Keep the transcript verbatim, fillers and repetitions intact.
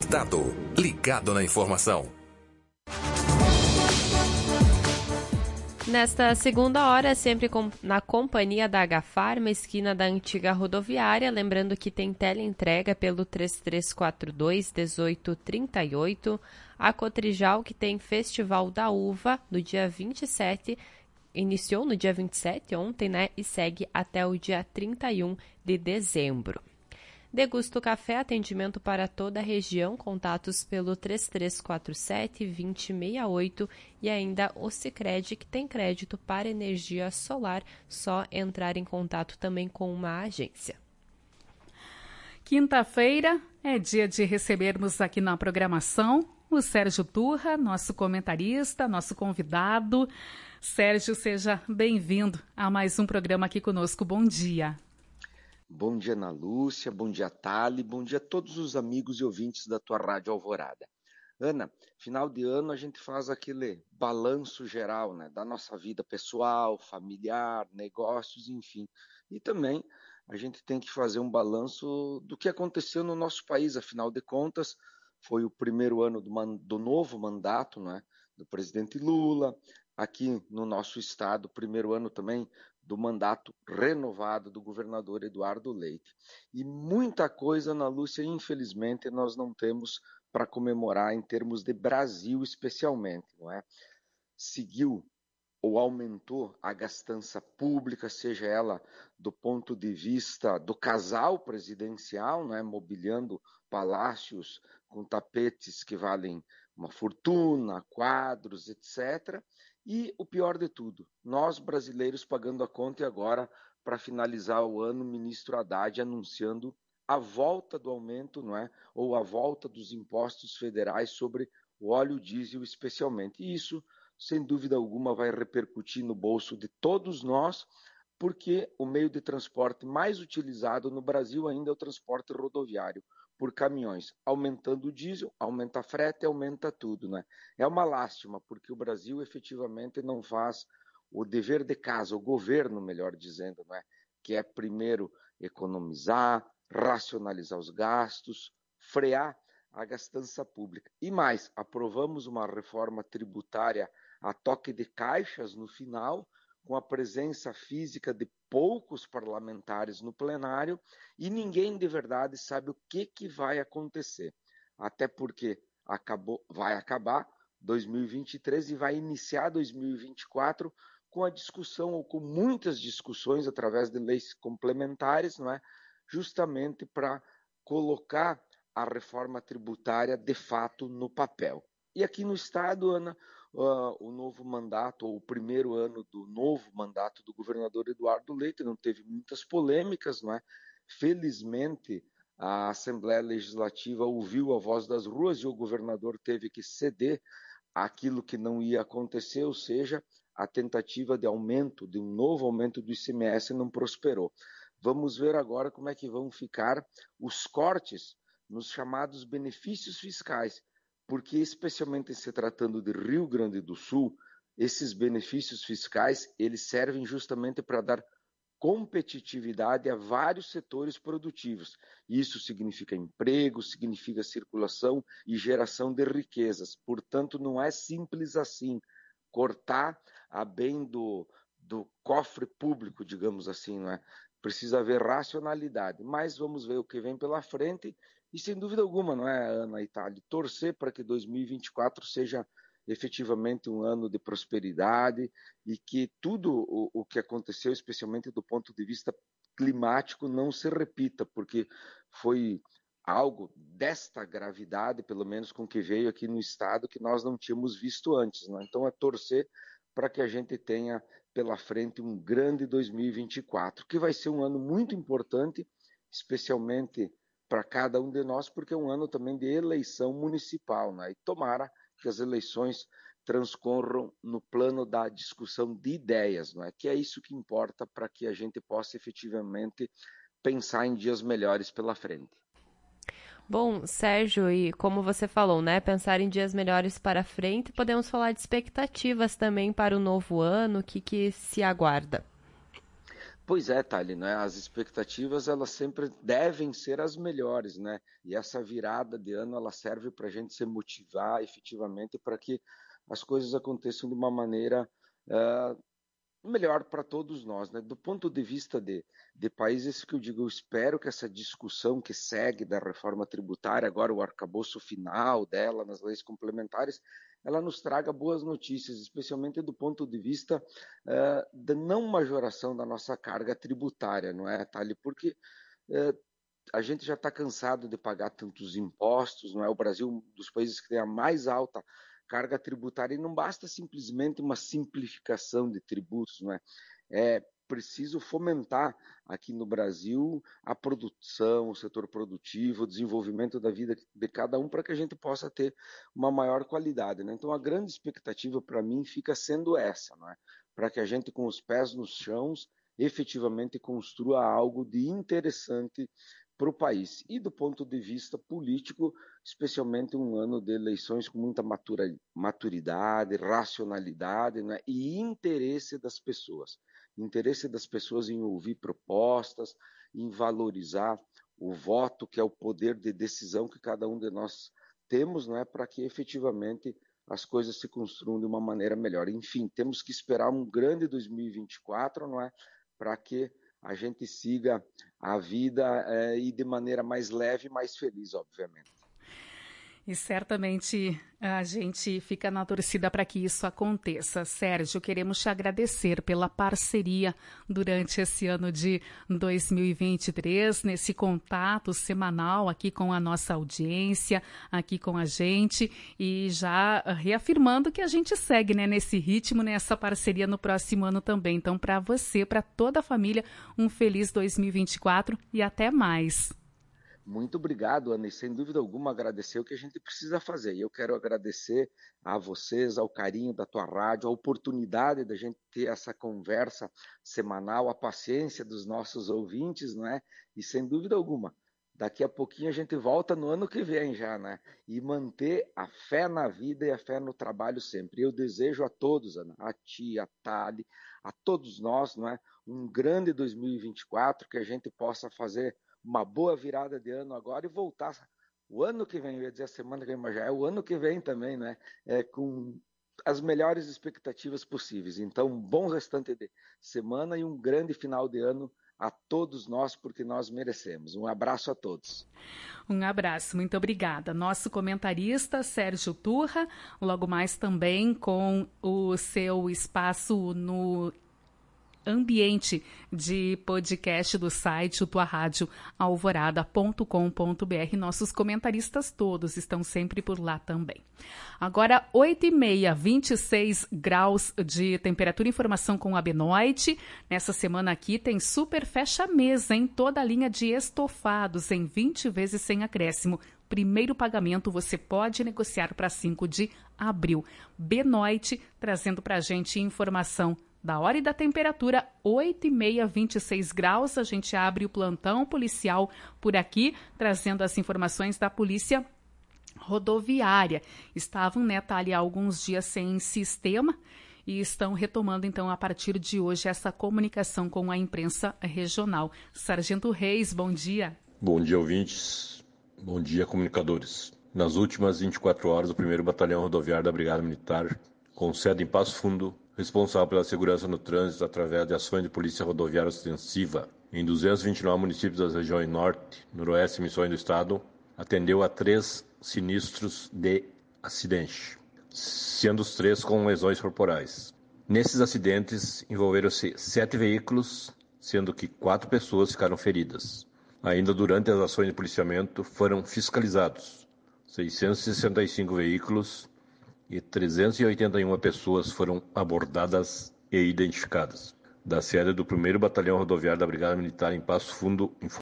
conectado, ligado na informação. Nesta segunda hora, sempre com, na companhia da Agafarma, esquina da antiga rodoviária, lembrando que tem teleentrega pelo três três quatro dois, um oito três oito, a Cotrijal, que tem Festival da Uva no dia vinte e sete, iniciou no dia vinte e sete, ontem, né, e segue até o dia trinta e um de dezembro. Degusto Café, atendimento para toda a região, contatos pelo três três quatro sete, dois zero seis oito e ainda o Sicredi, que tem crédito para energia solar, só entrar em contato também com uma agência. Quinta-feira é dia de recebermos aqui na programação o Sérgio Turra, nosso comentarista, nosso convidado. Sérgio, seja bem-vindo a mais um programa aqui conosco. Bom dia. Bom dia, Ana Lúcia, bom dia, Thali, bom dia a todos os amigos e ouvintes da tua Rádio Alvorada. Ana, final de ano a gente faz aquele balanço geral, né, da nossa vida pessoal, familiar, negócios, enfim. E também a gente tem que fazer um balanço do que aconteceu no nosso país, afinal de contas, foi o primeiro ano do, man- do novo mandato, né, do presidente Lula, aqui no nosso estado, primeiro ano também do mandato renovado do governador Eduardo Leite. E muita coisa, Ana Lúcia, infelizmente, nós não temos para comemorar em termos de Brasil especialmente, não é? Seguiu ou aumentou a gastança pública, seja ela do ponto de vista do casal presidencial, não é? Mobiliando palácios com tapetes que valem uma fortuna, quadros, etcétera. E o pior de tudo, nós brasileiros pagando a conta e agora, para finalizar o ano, o ministro Haddad anunciando a volta do aumento, não é? Ou a volta dos impostos federais sobre o óleo diesel especialmente. E isso, sem dúvida alguma, vai repercutir no bolso de todos nós, porque o meio de transporte mais utilizado no Brasil ainda é o transporte rodoviário, por caminhões. Aumentando o diesel, aumenta a frete, aumenta tudo, né? É uma lástima, porque o Brasil efetivamente não faz o dever de casa, o governo, melhor dizendo, não é? Que é primeiro economizar, racionalizar os gastos, frear a gastança pública. E mais, aprovamos uma reforma tributária a toque de caixas no final, com a presença física de poucos parlamentares no plenário, e ninguém de verdade sabe o que, que vai acontecer. Até porque acabou, vai acabar dois mil e vinte e três e vai iniciar dois mil e vinte e quatro com a discussão, ou com muitas discussões através de leis complementares, não é? Justamente para colocar a reforma tributária de fato no papel. E aqui no Estado, Ana, uh, o novo mandato, ou o primeiro ano do novo mandato do governador Eduardo Leite, não teve muitas polêmicas, não é? Felizmente, a Assembleia Legislativa ouviu a voz das ruas e o governador teve que ceder àquilo que não ia acontecer, ou seja, a tentativa de aumento, de um novo aumento do I C M S não prosperou. Vamos ver agora como é que vão ficar os cortes nos chamados benefícios fiscais, porque especialmente se tratando de Rio Grande do Sul, esses benefícios fiscais, eles servem justamente para dar competitividade a vários setores produtivos. Isso significa emprego, significa circulação e geração de riquezas. Portanto, não é simples assim cortar a bem do, do cofre público, digamos assim, não é? Precisa haver racionalidade, mas vamos ver o que vem pela frente e, sem dúvida alguma, não é, Ana e Thali, torcer para que dois mil e vinte e quatro seja efetivamente um ano de prosperidade e que tudo o, o que aconteceu, especialmente do ponto de vista climático, não se repita, porque foi algo desta gravidade, pelo menos com que veio aqui no estado, que nós não tínhamos visto antes, né? Então é torcer para que a gente tenha pela frente um grande dois mil e vinte e quatro, que vai ser um ano muito importante, especialmente para cada um de nós, porque é um ano também de eleição municipal, né? E tomara que as eleições transcorram no plano da discussão de ideias, não é? Que é isso que importa para que a gente possa efetivamente pensar em dias melhores pela frente. Bom, Sérgio, e como você falou, né, pensar em dias melhores para frente, podemos falar de expectativas também para o novo ano, o que, que se aguarda? Pois é, Thali, né? As expectativas elas sempre devem ser as melhores, né? E essa virada de ano ela serve para a gente se motivar efetivamente para que as coisas aconteçam de uma maneira uh, melhor para todos nós, né? Do ponto de vista de, de países que eu digo, eu espero que essa discussão que segue da reforma tributária, agora o arcabouço final dela nas leis complementares, ela nos traga boas notícias, especialmente do ponto de vista uh, da não majoração da nossa carga tributária, não é, Thali? Porque uh, a gente já está cansado de pagar tantos impostos, não é? O Brasil é um dos países que tem a mais alta carga tributária, e não basta simplesmente uma simplificação de tributos, não é? É preciso fomentar aqui no Brasil a produção, o setor produtivo, o desenvolvimento da vida de cada um para que a gente possa ter uma maior qualidade, né? Então a grande expectativa para mim fica sendo essa, não é? Para que a gente com os pés nos chãos efetivamente construa algo de interessante para o país. E do ponto de vista político, especialmente um ano de eleições com muita matura, maturidade, racionalidade, né? E interesse das pessoas. Interesse das pessoas em ouvir propostas, em valorizar o voto, que é o poder de decisão que cada um de nós temos, né? Para que efetivamente as coisas se construam de uma maneira melhor. Enfim, temos que esperar um grande dois mil e vinte e quatro, não é? Para que a gente siga a vida é, e de maneira mais leve e mais feliz, obviamente. E certamente a gente fica na torcida para que isso aconteça. Sérgio, queremos te agradecer pela parceria durante esse ano de dois mil e vinte e três, nesse contato semanal aqui com a nossa audiência, aqui com a gente, e já reafirmando que a gente segue, né, nesse ritmo, nessa parceria no próximo ano também. Então, para você, para toda a família, um feliz dois mil e vinte e quatro e até mais. Muito obrigado, Ana, e sem dúvida alguma agradecer o que a gente precisa fazer. E eu quero agradecer a vocês, ao carinho da tua rádio, a oportunidade da gente ter essa conversa semanal, a paciência dos nossos ouvintes, não é? E sem dúvida alguma, daqui a pouquinho a gente volta no ano que vem já, né? E manter a fé na vida e a fé no trabalho sempre. Eu desejo a todos, Ana, a ti, a Thali, a todos nós, não é? Um grande dois mil e vinte e quatro, que a gente possa fazer uma boa virada de ano agora e voltar o ano que vem, eu ia dizer a semana que vem, mas já é o ano que vem também, né? É, com as melhores expectativas possíveis. Então, um bom restante de semana e um grande final de ano a todos nós, porque nós merecemos. Um abraço a todos. Um abraço, muito obrigada. Nosso comentarista, Sérgio Turra, logo mais também com o seu espaço no ambiente de podcast do site tua rádio alvorada ponto com ponto b r. Nossos comentaristas todos estão sempre por lá também. Agora, oito e meia, vinte e seis graus de temperatura. Informação com a Benoit. Nessa semana aqui tem super fecha-mesa em toda a linha de estofados em vinte vezes sem acréscimo. Primeiro pagamento você pode negociar para cinco de abril. Benoit trazendo para a gente informação da hora e da temperatura, oito e meia, vinte e seis graus. A gente abre o plantão policial por aqui, trazendo as informações da Polícia Rodoviária. Estavam, né, Thalia, há alguns dias sem sistema e estão retomando, então, a partir de hoje, essa comunicação com a imprensa regional. Sargento Reis, bom dia. Bom dia, ouvintes. Bom dia, comunicadores. Nas últimas vinte e quatro horas, o primeiro Batalhão Rodoviário da Brigada Militar, com sede em Passo Fundo, responsável pela segurança no trânsito através de ações de polícia rodoviária ostensiva em duzentos e vinte e nove municípios das regiões Norte, Noroeste e Missões do Estado, atendeu a três sinistros de acidente, sendo os três com lesões corporais. Nesses acidentes, envolveram-se sete veículos, sendo que quatro pessoas ficaram feridas. Ainda durante as ações de policiamento, foram fiscalizados seiscentos e sessenta e cinco veículos e trezentas e oitenta e uma pessoas foram abordadas e identificadas. Da sede do primeiro Batalhão Rodoviário da Brigada Militar em Passo Fundo,